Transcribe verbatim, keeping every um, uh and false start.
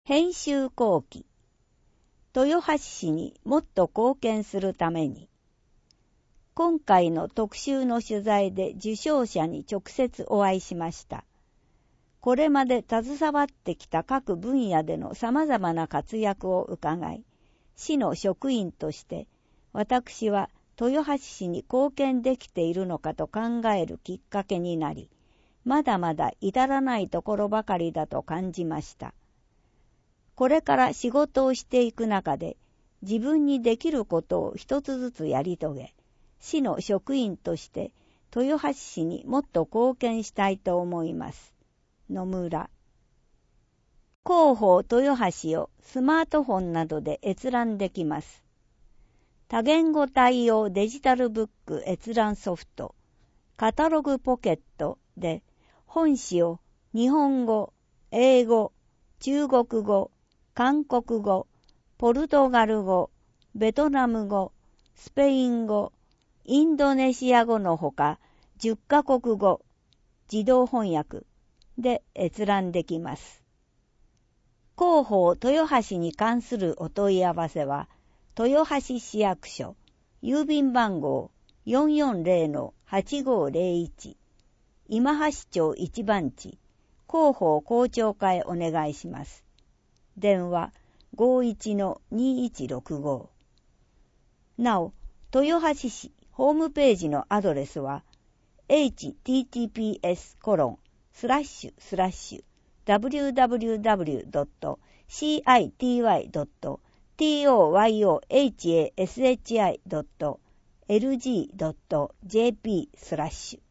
編集後記。豊橋市にもっと貢献するために。今回の特集の取材で受賞者に直接お会いしました。これまで携わってきた各分野での様々な活躍を伺い、市の職員として私は豊橋市に貢献できているのかと考えるきっかけになり、まだまだ至らないところばかりだと感じました。これから仕事をしていく中で、自分にできることを一つずつやり遂げ、市の職員として豊橋市にもっと貢献したいと思います。野村。広報豊橋をスマートフォンなどで閲覧できます。多言語対応デジタルブック閲覧ソフト、カタログポケットで本誌を日本語、英語、中国語、韓国語、ポルトガル語、ベトナム語、スペイン語、インドネシア語のほかじゅっカ国語、自動翻訳で閲覧できます。広報豊橋に関するお問い合わせは、豊橋市役所、郵便番号 よんよんゼロのはちごゼロいち、今橋町一番地、広報広聴課へお願いします。電話 ごいちのにいちろくご。なお、豊橋市ホームページのアドレスは エイチティーティーピーエスコロンスラッシュスラッシュダブリューダブリューダブリュードットシーアイティーワイドットトヨハシドットエルジードットジェーピー スラッシュ